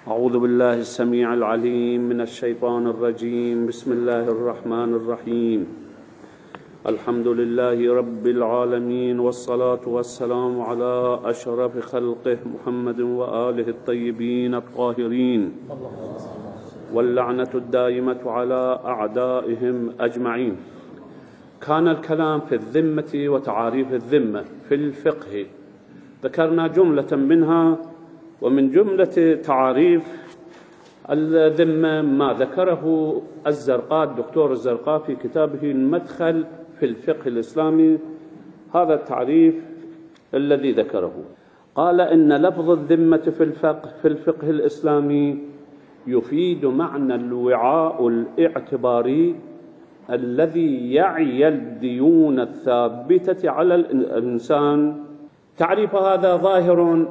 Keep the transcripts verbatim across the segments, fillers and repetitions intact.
أعوذ بالله السميع العليم من الشيطان الرجيم. بسم الله الرحمن الرحيم. الحمد لله رب العالمين، والصلاة والسلام على أشرف خلقه محمد وآله الطيبين الطاهرين، واللعنة الدائمة على أعدائهم أجمعين. كان الكلام في الذمة وتعاريف الذمة في الفقه، ذكرنا جملة منها، ومن جملة تعاريف الذمة ما ذكره الزرقاء الدكتور الزرقاء في كتابه المدخل في الفقه الإسلامي. هذا التعريف الذي ذكره، قال إن لفظ الذمة في الفقه في الفقه الإسلامي يفيد معنى الوعاء الاعتباري الذي يعي الديون الثابتة على الإنسان. تعريف هذا ظاهر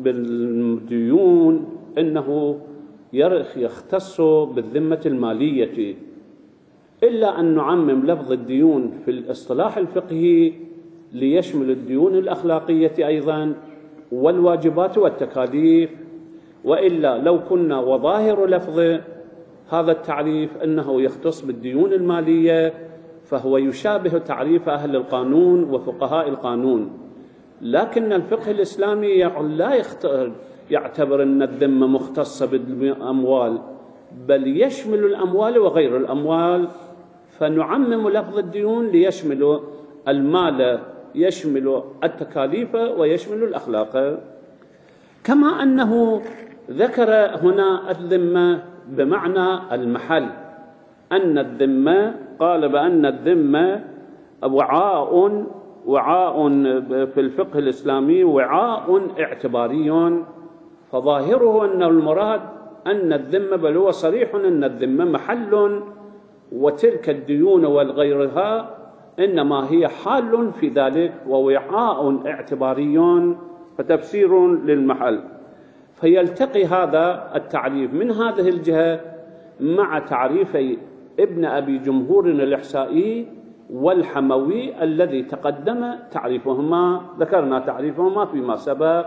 بالديون إنه يختص بالذمة المالية، إلا أن نعمم لفظ الديون في الاصطلاح الفقهي ليشمل الديون الأخلاقية أيضا والواجبات والتكاليف، وإلا لو كنا وظاهر لفظ هذا التعريف أنه يختص بالديون المالية فهو يشابه تعريف أهل القانون وفقهاء القانون. لكن الفقه الإسلامي لا يعتبر أن الذمة مختصة بالأموال، بل يشمل الأموال وغير الأموال، فنعمم لفظ الديون ليشمل المال، يشمل التكاليف ويشمل الأخلاق. كما أنه ذكر هنا الذمة بمعنى المحل، أن الذمة قال بأن الذمة وعاء وعاء في الفقه الإسلامي وعاء اعتباري، فظاهره أن المراد أن الذمة، بل هو صريح أن الذمة محل، وتلك الديون والغيرها إنما هي حال في ذلك ووعاء اعتباري، فتفسير للمحل. فيلتقي هذا التعريف من هذه الجهة مع تعريفي ابن أبي جمهور الإحسائي والحموي الذي تقدم تعريفهما، ذكرنا تعريفهما فيما سبق.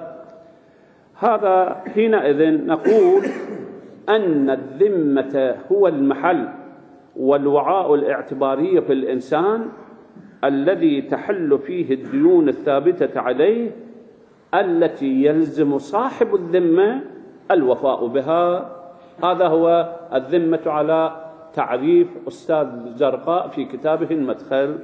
هذا حينئذ نقول أن الذمة هو المحل والوعاء الاعتباري في الإنسان الذي تحل فيه الديون الثابتة عليه، التي يلزم صاحب الذمة الوفاء بها. هذا هو الذمة على تعريف أستاذ زرقاء في كتابه المدخل.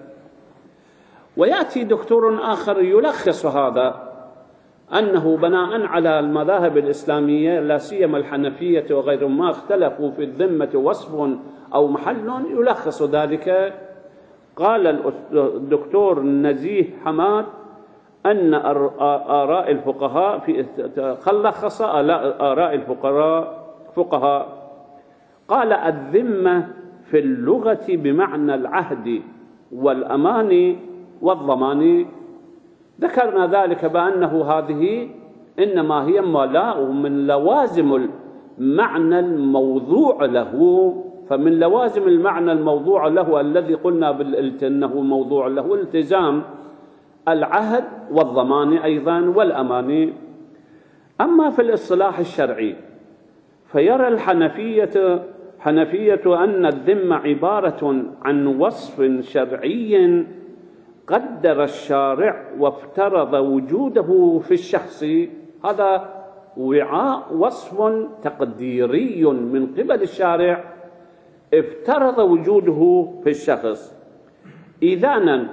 ويأتي دكتور آخر يلخص هذا، أنه بناء على المذاهب الإسلامية لا سيما الحنفية وغيرهم ما اختلفوا في الذمة وصف أو محل، يلخص ذلك. قال الدكتور نزيه حماد أن آراء الفقهاء في خلص آراء الفقهاء فقهاء قال الذمة في اللغة بمعنى العهد والأمان والضمان. ذكرنا ذلك بأنه هذه إنما هي ملاء من لوازم المعنى الموضوع له. فمن لوازم المعنى الموضوع له الذي قلنا أنه موضوع له التزام العهد والضمان أيضا والأمان. أما في الاصطلاح الشرعي فيرى الحنفية حنفية أن الذمة عبارة عن وصف شرعي قدر الشارع وافترض وجوده في الشخص. هذا وعاء وصف تقديري من قبل الشارع افترض وجوده في الشخص، إذانا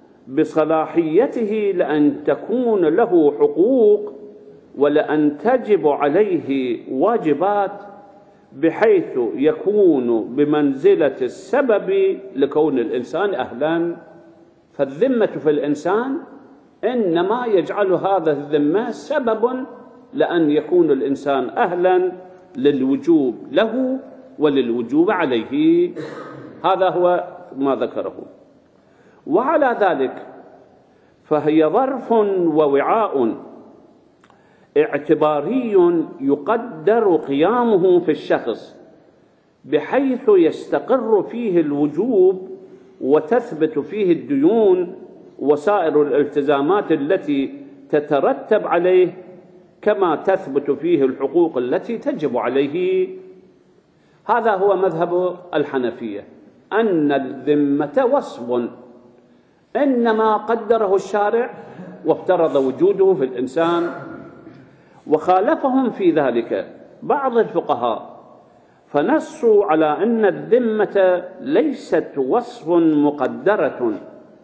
بصلاحيته لأن تكون له حقوق ولأن تجب عليه واجبات، بحيث يكون بمنزلة السبب لكون الإنسان أهلا. فالذمة في الإنسان إنما يجعل هذا الذمة سبب لأن يكون الإنسان أهلا للوجوب له وللوجوب عليه. هذا هو ما ذكره. وعلى ذلك فهي ظرف ووعاء اعتباري يقدر قيامه في الشخص بحيث يستقر فيه الوجوب وتثبت فيه الديون وسائر الالتزامات التي تترتب عليه، كما تثبت فيه الحقوق التي تجب عليه. هذا هو مذهب الحنفية، أن الذمة وصف إنما قدره الشارع وافترض وجوده في الإنسان. وخالفهم في ذلك بعض الفقهاء فنصوا على أن الذمة ليست وصف مقدرة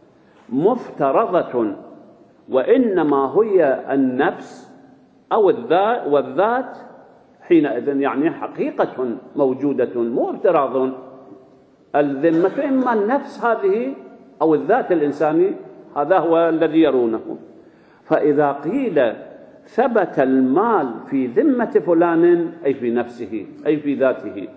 مفترضة، وإنما هي النفس أو الذات، والذات حينئذ يعني حقيقة موجودة مو افتراض. الذمة إما النفس هذه أو الذات الإنساني، هذا هو الذي يرونه. فإذا قيل ثبت المال في ذمة فلان أي في نفسه أي في ذاته،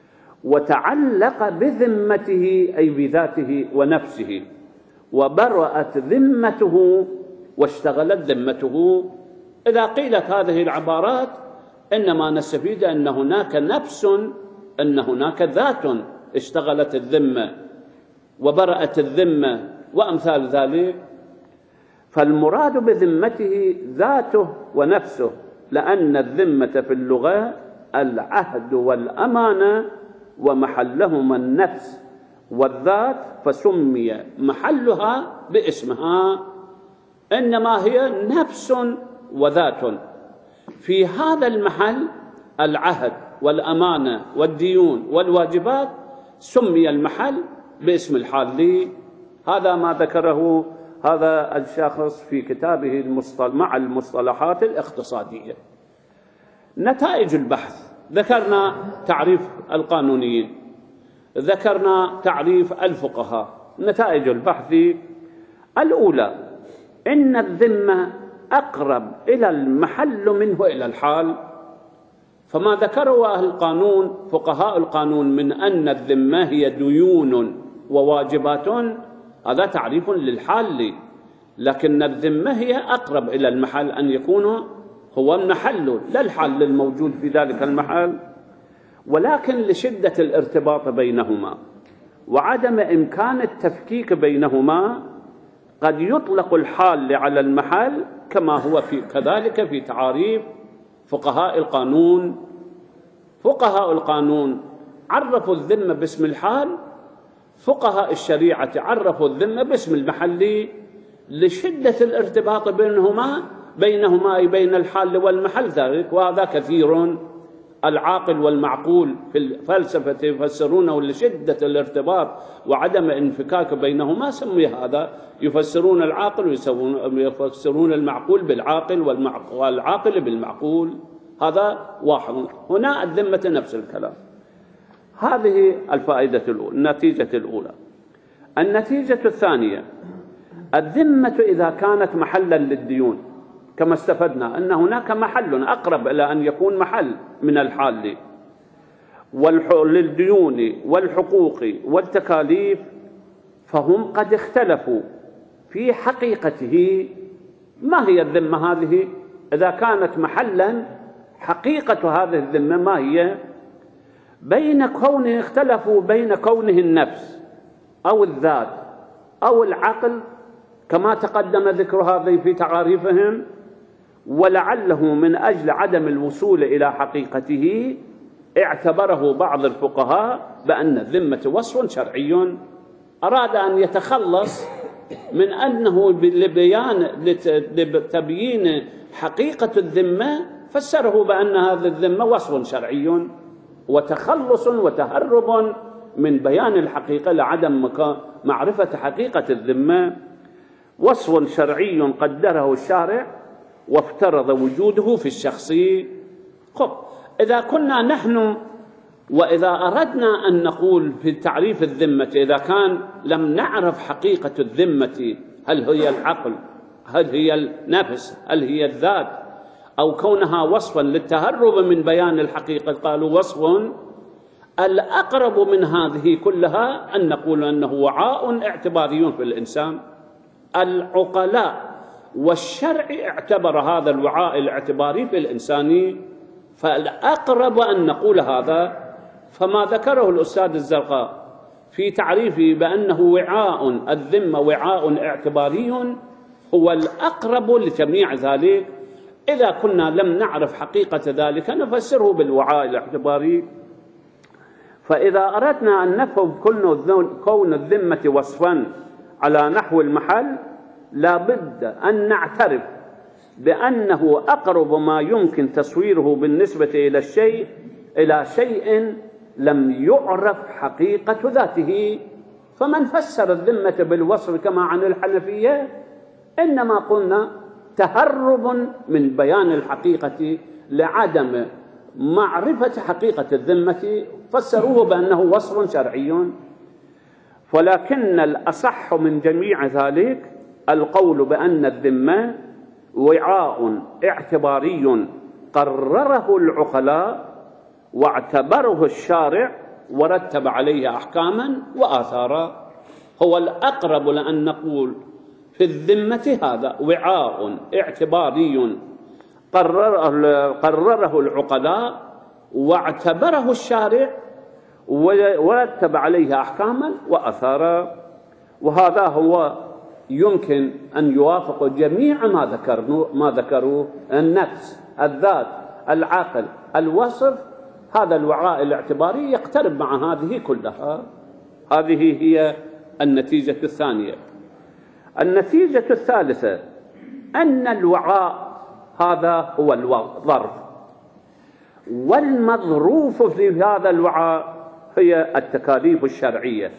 وتعلق بذمته أي بذاته ونفسه، وبرأت ذمته واشتغلت ذمته، إذا قيلت هذه العبارات إنما نستفيد أن هناك نفس، أن هناك ذات اشتغلت الذمة وبرأت الذمة وأمثال ذلك. فالمراد بذمته ذاته ونفسه، لأن الذمة في اللغة العهد والأمانة، ومحلهما النفس والذات، فسمي محلها باسمها، إنما هي نفس وذات. في هذا المحل العهد والأمانة والديون والواجبات سمي المحل باسم الحال. هذا ما ذكره هذا الشخص في كتابه المصطلح مع المصطلحات الاقتصادية. نتائج البحث: ذكرنا تعريف القانونيين، ذكرنا تعريف الفقهاء. نتائج البحث: الأولى إن الذمة أقرب إلى المحل منه إلى الحال. فما ذكره أهل القانون فقهاء القانون من أن الذمة هي ديون وواجبات، هذا تعريف للحال، لكن الذمة هي أقرب إلى المحل، أن يكون هو المحل لا الحال الموجود في ذلك المحل. ولكن لشدة الارتباط بينهما وعدم إمكان التفكيك بينهما قد يطلق الحال على المحل، كما هو في كذلك في تعاريف فقهاء القانون. فقهاء القانون عرفوا الذمة باسم الحال، فقهاء الشريعة عرفوا الذمة باسم المحل، لشدة الارتباط بينهما بينهما أي بين الحال والمحل ذلك. وهذا كثير، العاقل والمعقول في الفلسفة يفسرونه لشدة الارتباط وعدم انفكاك بينهما، سمي هذا يفسرون العاقل ويفسرون المعقول بالعاقل والعاقل بالمعقول. هذا واحد. هنا الذمة نفس الكلام. هذه الفائدة الأولى، النتيجة الأولى. النتيجة الثانية: الذمة إذا كانت محلا للديون، كما استفدنا أن هناك محل أقرب إلى أن يكون محل من الحال للديون والحقوق والتكاليف، فهم قد اختلفوا في حقيقته. ما هي الذمة هذه؟ إذا كانت محلا، حقيقة هذه الذمة ما هي؟ بين كونه اختلفوا بين كونه النفس أو الذات أو العقل، كما تقدم ذكر هذه في تعاريفهم، ولعله من أجل عدم الوصول إلى حقيقته اعتبره بعض الفقهاء بأن الذمة وصف شرعي. أراد أن يتخلص من أنه لبيان لتبيين حقيقة الذمة، فسره بأن هذه الذمة وصف شرعي، وتخلص وتهرب من بيان الحقيقة لعدم معرفة حقيقة الذمة. وصف شرعي قدره الشارع وافترض وجوده في الشخص. خب، إذا كنا نحن وإذا أردنا أن نقول في تعريف الذمة، إذا كان لم نعرف حقيقة الذمة، هل هي العقل، هل هي النفس، هل هي الذات، أو كونها وصفا للتهرب من بيان الحقيقة، قالوا وصف. الأقرب من هذه كلها أن نقول أنه وعاء اعتباري في الإنسان. العقلاء والشرع اعتبر هذا الوعاء الاعتباري في الإنسان، فالأقرب أن نقول هذا. فما ذكره الأستاذ الزرقاء في تعريفه بأنه وعاء الذمة وعاء اعتباري هو الأقرب لجميع ذلك، إذا كنا لم نعرف حقيقة ذلك نفسره بالوعاء الاعتباري. فإذا أردنا أن نفهم كون الذمة وصفا على نحو المحل لا بد أن نعترف بأنه أقرب ما يمكن تصويره بالنسبة إلى الشيء إلى شيء لم يعرف حقيقة ذاته. فمن فسر الذمة بالوصف كما عن الحنفية إنما قلنا تهرب من بيان الحقيقة لعدم معرفة حقيقة الذمة، فسروه بأنه وصف شرعي. ولكن الأصح من جميع ذلك القول بأن الذمة وعاء اعتباري قرره العقلاء واعتبره الشارع ورتب عليه أحكاما وآثارا. هو الأقرب لأن نقول في الذمة هذا وعاء اعتباري قرره, قرره العقلاء واعتبره الشارع ورتب عليه أحكاما وآثارا. وهذا هو يمكن أن يوافق جميع ما ذكروا ما ذكروه النفس، الذات، العقل، الوصف. هذا الوعاء الاعتباري يقترب مع هذه كلها. هذه هي النتيجة الثانية. النتيجة الثالثة أن الوعاء هذا هو الظرف، والمظروف في هذا الوعاء هي التكاليف الشرعية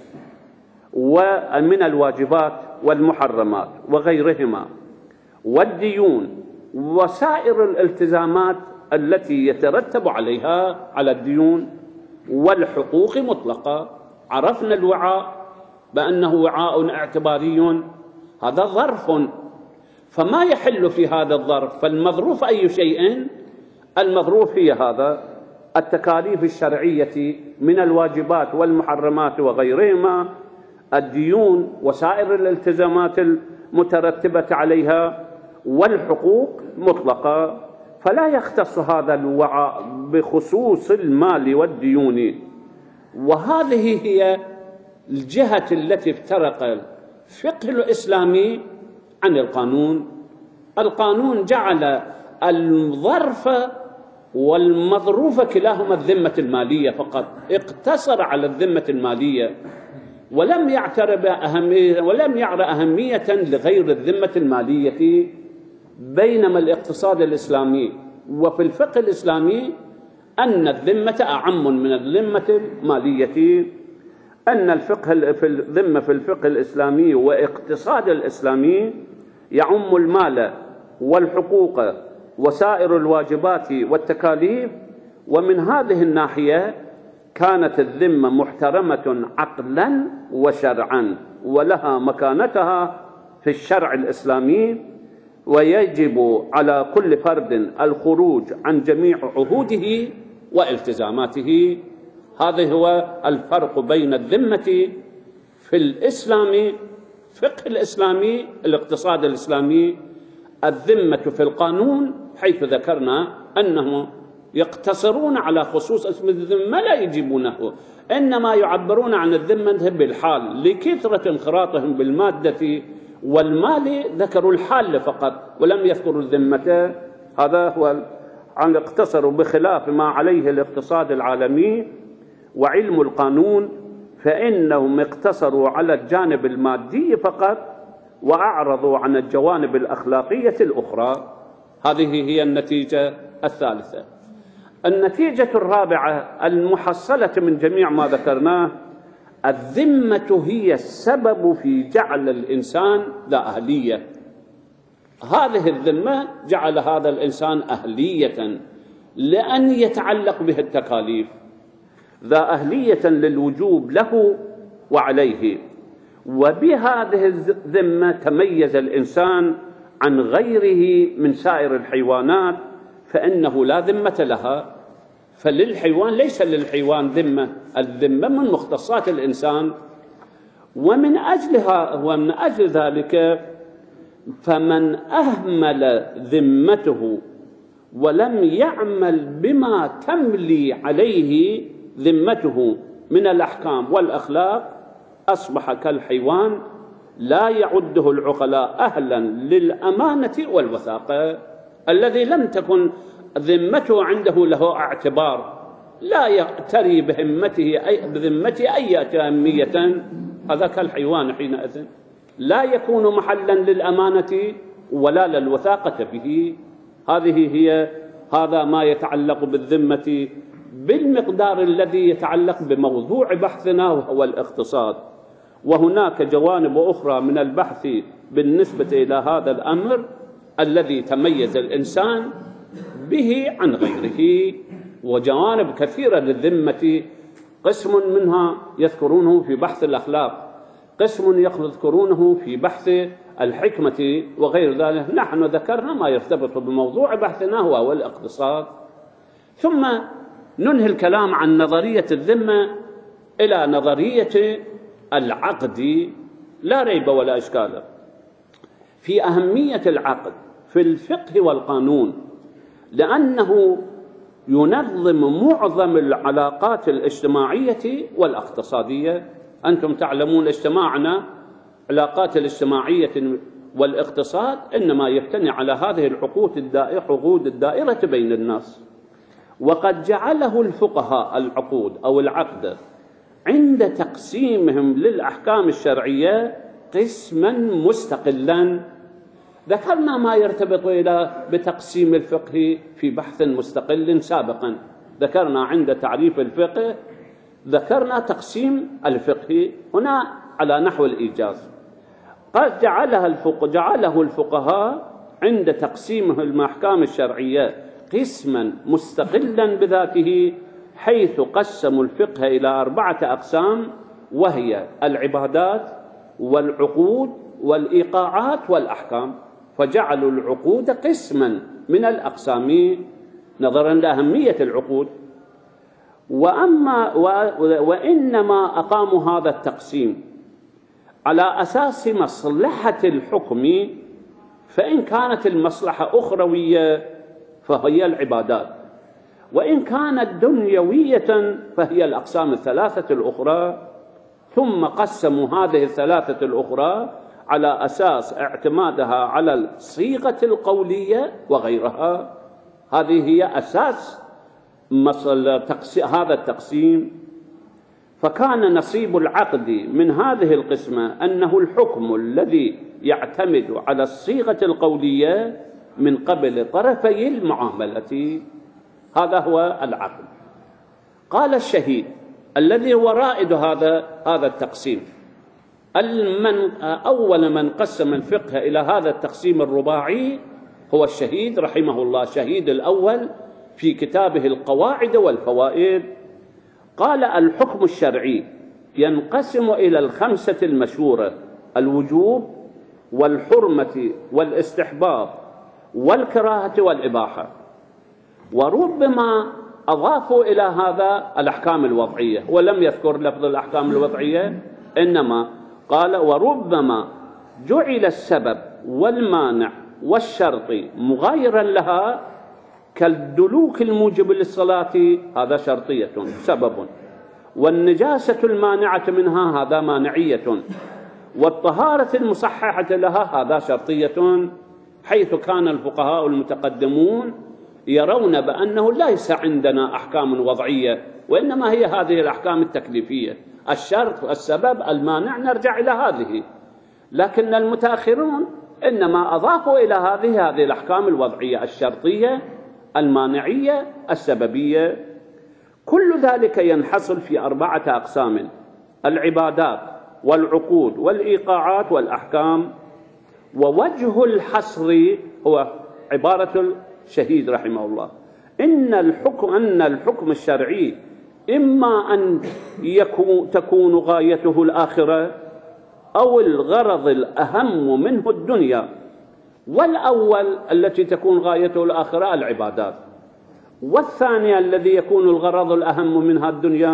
ومن الواجبات والمحرمات وغيرهما، والديون وسائر الالتزامات التي يترتب عليها على الديون والحقوق مطلقة. عرفنا الوعاء بأنه وعاء اعتباري، هذا ظرف، فما يحل في هذا الظرف. فالمظروف أي شيء؟ المظروف هي هذا التكاليف الشرعية من الواجبات والمحرمات وغيرهما، الديون وسائر الالتزامات المترتبة عليها، والحقوق مطلقة. فلا يختص هذا الوعاء بخصوص المال والديون. وهذه هي الجهة التي افترق الفقه الإسلامي عن القانون. القانون جعل الظرف والمظروف كلاهما الذمة المالية فقط، اقتصر على الذمة المالية ولم يعتر بأهمية ولم يعر أهمية لغير الذمة المالية. بينما الاقتصاد الإسلامي وفي الفقه الإسلامي أن الذمة أعم من الذمة المالية، أن الفقه في الذمة في الفقه الإسلامي واقتصاد الإسلامي يعم المال والحقوق وسائر الواجبات والتكاليف. ومن هذه الناحية كانت الذمة محترمة عقلا وشرعا ولها مكانتها في الشرع الإسلامي، ويجب على كل فرد الخروج عن جميع عهوده والتزاماته. هذا هو الفرق بين الذمة في الإسلام، فقه الإسلامي، الاقتصاد الإسلامي، الذمة في القانون، حيث ذكرنا أنهم يقتصرون على خصوص اسم الذمة لا يجيبونه، إنما يعبرون عن الذمة بالحال لكثرة انخراطهم بالمادة والمال، ذكروا الحال فقط ولم يذكروا الذمة. هذا هو عن اقتصروا، بخلاف ما عليه الاقتصاد العالمي وعلم القانون فإنهم اقتصروا على الجانب المادي فقط وأعرضوا عن الجوانب الأخلاقية الأخرى. هذه هي النتيجة الثالثة. النتيجة الرابعة المحصلة من جميع ما ذكرناه: الذمة هي السبب في جعل الإنسان ذا أهلية. هذه الذمة جعل هذا الإنسان أهلية لأن يتعلق به التكاليف، ذا أهلية للوجوب له وعليه. وبهذه الذمة تميز الإنسان عن غيره من سائر الحيوانات، فإنه لا ذمة لها. فللحيوان ليس للحيوان ذمة، الذمة من مختصات الإنسان. ومن أجلها ومن أجل ذلك فمن أهمل ذمته ولم يعمل بما تملي عليه ذمته من الأحكام والأخلاق أصبح كالحيوان لا يعده العقلاء أهلا للأمانة والوثاقة. الذي لم تكن ذمته عنده له اعتبار، لا يقتري بهمته أي بذمته أي أهمية، هذا كالحيوان حينئذ لا يكون محلا للأمانة ولا للوثاقة به. هذه هي هذا ما يتعلق بالذمة بالمقدار الذي يتعلق بموضوع بحثنا وهو الاقتصاد. وهناك جوانب أخرى من البحث بالنسبة إلى هذا الأمر الذي تميز الإنسان به عن غيره، وجوانب كثيرة للذمة، قسم منها يذكرونه في بحث الأخلاق، قسم يذكرونه في بحث الحكمة وغير ذلك. نحن ذكرنا ما يرتبط بموضوع بحثنا هو الاقتصاد. ثم ننهي الكلام عن نظرية الذمة إلى نظرية العقد. لا ريب ولا إشكال في أهمية العقد في الفقه والقانون، لأنه ينظم معظم العلاقات الاجتماعية والاقتصادية. أنتم تعلمون اجتماعنا علاقات الاجتماعية والاقتصاد إنما يبتني على هذه العقود الدائرة عقود الدائرة بين الناس، وقد جعله الفقهاء العقود أو العقد عند تقسيمهم للأحكام الشرعية قسما مستقلا. ذكرنا ما يرتبط إلى بتقسيم الفقه في بحث مستقل سابقا، ذكرنا عند تعريف الفقه ذكرنا تقسيم الفقه هنا على نحو الإيجاز. قد جعلها الفقه جعله الفقهاء عند تقسيمه الأحكام الشرعية قسما مستقلا بذاته، حيث قسموا الفقه إلى أربعة أقسام، وهي العبادات والعقود والإيقاعات والأحكام. فجعلوا العقود قسما من الأقسام نظرا لأهمية العقود. وأما وإنما أقاموا هذا التقسيم على أساس مصلحة الحكم، فإن كانت المصلحة أخروية فهي العبادات، وإن كانت دنيوية فهي الأقسام الثلاثة الأخرى. ثم قسموا هذه الثلاثة الأخرى على أساس اعتمادها على الصيغة القولية وغيرها. هذه هي أساس هذا التقسيم. فكان نصيب العقد من هذه القسمة أنه الحكم الذي يعتمد على الصيغة القولية من قبل طرفي المعاملة، هذا هو العقد. قال الشهيد الذي هو رائد هذا هذا التقسيم، المن أول من قسم الفقه إلى هذا التقسيم الرباعي هو الشهيد رحمه الله، الشهيد الأول في كتابه القواعد والفوائد. قال الحكم الشرعي ينقسم إلى الخمسة المشهورة: الوجوب والحرمة والاستحباب والكراهة والإباحة. وربما أضافوا إلى هذا الأحكام الوضعية، ولم يذكر لفظ الأحكام الوضعية، إنما قال وربما جعل السبب والمانع والشرط مغايرا لها، كالدلوك الموجب للصلاة هذا شرطية سبب، والنجاسة المانعة منها هذا مانعية، والطهارة المصححة لها هذا شرطية، حيث كان الفقهاء المتقدمون يرون بأنه ليس عندنا أحكام وضعية، وإنما هي هذه الأحكام التكليفية، الشرط السبب المانع نرجع إلى هذه. لكن المتأخرون إنما أضافوا إلى هذه هذه الأحكام الوضعية: الشرطية، المانعية، السببية. كل ذلك ينحصر في أربعة أقسام: العبادات والعقود والإيقاعات والأحكام. ووجه الحصر هو عبارة الشهيد رحمه الله: إن الحكم أن الحكم الشرعي إما أن يكون تكون غايته الآخرة أو الغرض الأهم منه الدنيا، والأول التي تكون غايته الآخرة العبادات، والثانية الذي يكون الغرض الأهم منها الدنيا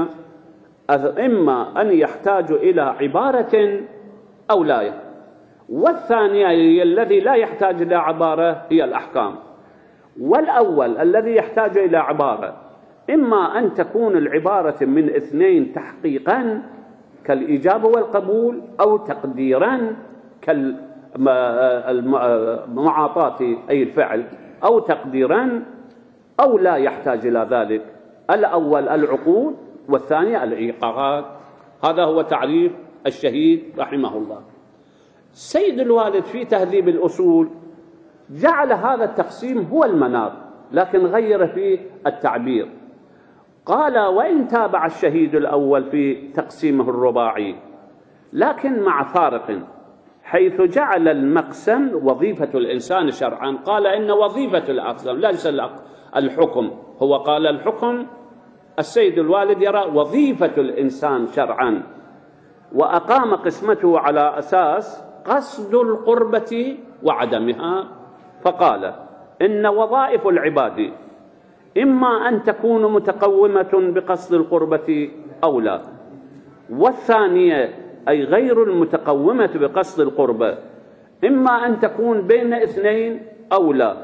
إما أن يحتاج إلى عبارة أو لا، والثانية الذي لا يحتاج إلى عبارة هي الأحكام، والأول الذي يحتاج إلى عبارة إما أن تكون العبارة من اثنين تحقيقا كالإجابة والقبول، أو تقديرا كالمعاطاة أي الفعل، أو تقديرا أو لا يحتاج إلى ذلك. الأول العقود والثاني الإيقاعات. هذا هو تعريف الشهيد رحمه الله. سيد الوالد في تهذيب الأصول جعل هذا التقسيم هو المنار، لكن غير في التعبير. قال: وإن تابع الشهيد الأول في تقسيمه الرباعي، لكن مع فارق، حيث جعل المقسم وظيفة الإنسان شرعا. قال إن وظيفة الأقسام ليس الحكم، هو قال الحكم، السيد الوالد يرى وظيفة الإنسان شرعا، وأقام قسمته على أساس قصد القربة وعدمها. فقال إن وظائف العباد إما أن تكون متقومة بقصد القربة أو لا، والثانية أي غير المتقومة بقصد القربة إما أن تكون بين اثنين أو لا،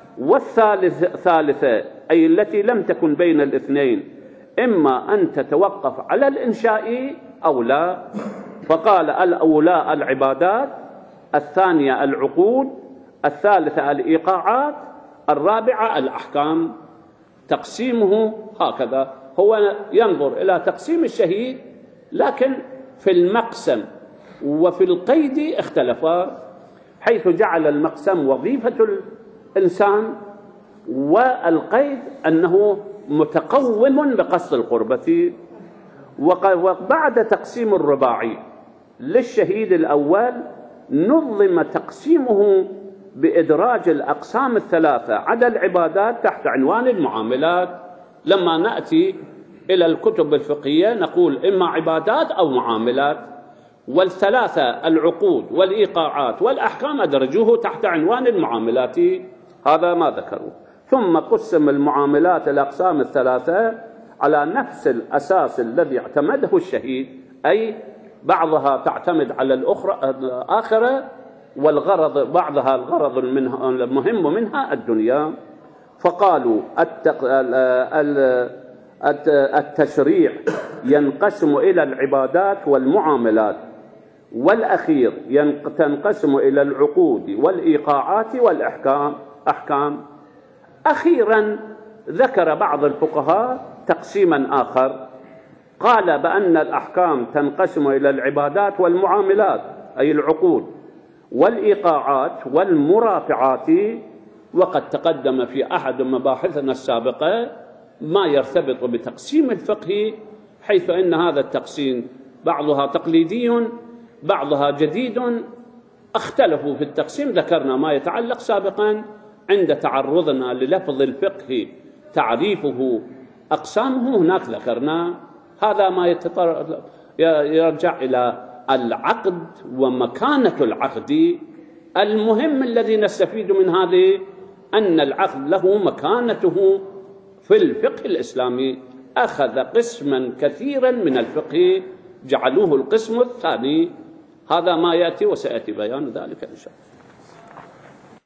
والثالثة أي التي لم تكن بين الاثنين إما أن تتوقف على الإنشاء أو لا. فقال: الأولى العبادات، الثانية العقود، الثالثة الإيقاعات، الرابعة الأحكام. تقسيمه هكذا. هو ينظر إلى تقسيم الشهيد، لكن في المقسم وفي القيد اختلفا، حيث جعل المقسم وظيفة الإنسان، والقيد أنه متقوم بقصد القربة. وبعد تقسيم الرباعي للشهيد الأول نظم تقسيمه بإدراج الأقسام الثلاثة عدا العبادات تحت عنوان المعاملات. لما نأتي إلى الكتب الفقهية نقول إما عبادات أو معاملات، والثلاثة العقود والإيقاعات والأحكام أدرجوه تحت عنوان المعاملات. هذا ما ذكروا. ثم قسم المعاملات الأقسام الثلاثة على نفس الأساس الذي اعتمده الشهيد، أي بعضها تعتمد على الأخرى الآخرة، والغرض بعضها الغرض المهم منها الدنيا. فقالوا التشريع ينقسم إلى العبادات والمعاملات، والأخير تنقسم إلى العقود والإيقاعات والأحكام أحكام. أخيرا ذكر بعض الفقهاء تقسيما آخر، قال بأن الأحكام تنقسم إلى العبادات والمعاملات أي العقود والإيقاعات والمرافعات. وقد تقدم في أحد مباحثنا السابقة ما يرتبط بتقسيم الفقه، حيث أن هذا التقسيم بعضها تقليدي بعضها جديد. اختلفوا في التقسيم، ذكرنا ما يتعلق سابقا عند تعرضنا للفظ الفقه تعريفه أقسامه، هناك ذكرنا. هذا ما يرجع إلى العقد ومكانة العقد. المهم الذي نستفيد من هذه أن العقد له مكانته في الفقه الإسلامي. أخذ قسما كثيرا من الفقه جعلوه القسم الثاني. هذا ما يأتي وسيأتي بيان ذلك إن شاء الله.